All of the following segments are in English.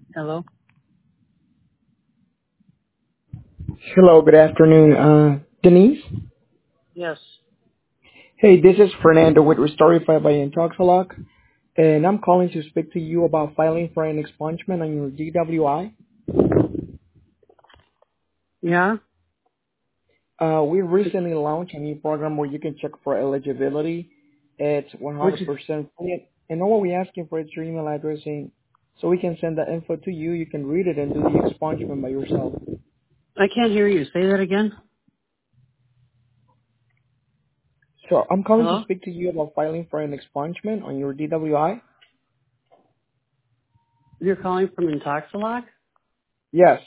Hello? Hello, good afternoon, Denise. Yes. Hey, this is Fernando with Restorify by Intoxalock, and I'm calling to speak to you about filing for an expungement on your DWI. Yeah? We recently launched a new program where you can check for eligibility. It's Which 100% free, and all we're asking for is your email address, and so we can send the info to you. You can read it and do the expungement by yourself. I can't hear you. Say that again. So I'm calling to Hello? speak to you about filing for an expungement on your DWI. You're calling from Intoxilock? Yes.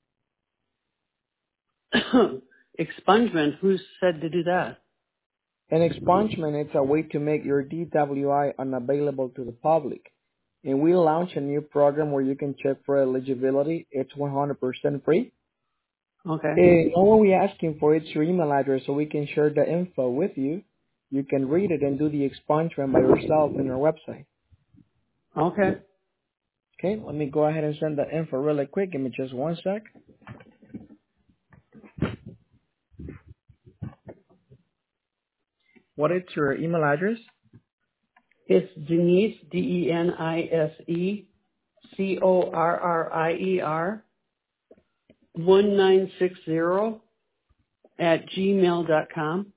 Expungement. Who said to do that? An expungement is a way to make your DWI unavailable to the public. And we launched a new program where you can check for eligibility. It's 100% free. Okay. And all we're asking for is your email address so we can share the info with you. You can read it and do the expungement by yourself in our website. Okay. Okay, let me go ahead and send the info really quick. Give me just one sec. What is your email address? It's Denise, DenisCorrier 1960 at gmail.com.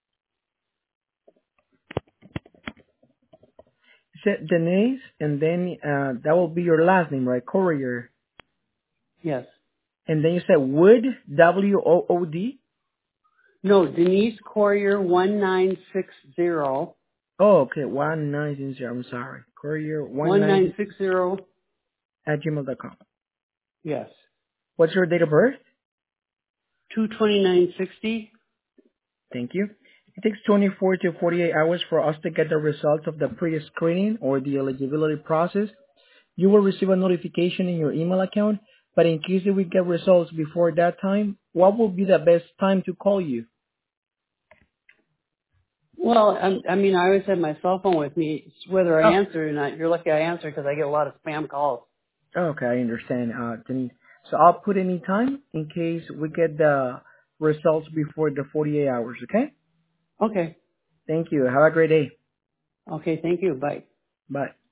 You said Denise, and then that will be your last name, right? Courier. Yes. And then you said Wood, W-O-O-D? No, Denise Corrier 1960 Oh, okay. 1960. I'm sorry. Courier 1960 1960. at gmail.com. Yes. What's your date of birth? 22960. Thank you. It takes 24 to 48 hours for us to get the results of the pre-screening or the eligibility process. You will receive a notification in your email account, but in case that we get results before that time, what will be the best time to call you? Well, I mean, I always have my cell phone with me. It's whether I Oh, answer or not. You're lucky I answer because I get a lot of spam calls. okay, I understand, Denise. So I'll put any time in case we get the results before the 48 hours, okay? Okay. Thank you. Have a great day. Okay. Thank you. Bye. Bye.